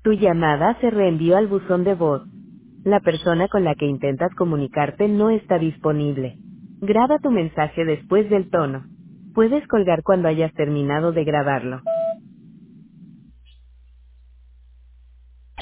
Tu llamada se reenvió al buzón de voz. La persona con la que intentas comunicarte no está disponible. Graba tu mensaje después del tono. Puedes colgar cuando hayas terminado de grabarlo.